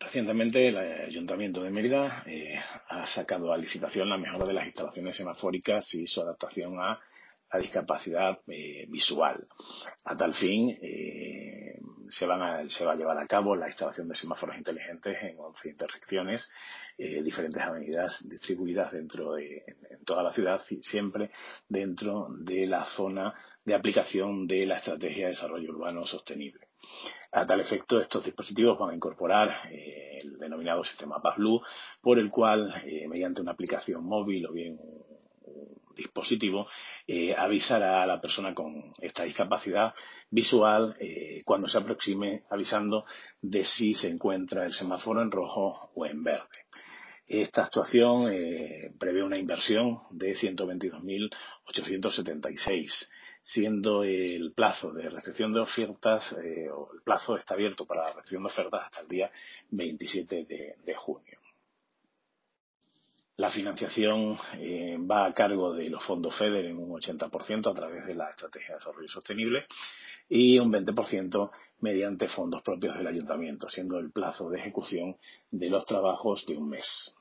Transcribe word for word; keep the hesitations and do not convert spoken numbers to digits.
Recientemente, el Ayuntamiento de Mérida eh, ha sacado a licitación la mejora de las instalaciones semafóricas y su adaptación a la discapacidad eh, visual. A tal fin, eh, se, van a, se va a llevar a cabo la instalación de semáforos inteligentes en once intersecciones, eh, diferentes avenidas distribuidas dentro de en toda la ciudad, siempre dentro de la zona de aplicación de la Estrategia de Desarrollo Urbano Sostenible. A tal efecto, estos dispositivos van a incorporar eh, el denominado sistema PassBlue, por el cual, eh, mediante una aplicación móvil o bien un, un dispositivo, eh, avisará a la persona con esta discapacidad visual eh, cuando se aproxime, avisando de si se encuentra el semáforo en rojo o en verde. Esta actuación eh, prevé una inversión de ciento veintidós mil ochocientos setenta y seis, siendo el plazo de recepción de ofertas, eh, o el plazo está abierto para la recepción de ofertas hasta el día veintisiete de, de junio. La financiación eh, va a cargo de los fondos FEDER en un ochenta por ciento a través de la Estrategia de Desarrollo Sostenible y un veinte por ciento mediante fondos propios del Ayuntamiento, siendo el plazo de ejecución de los trabajos de un mes.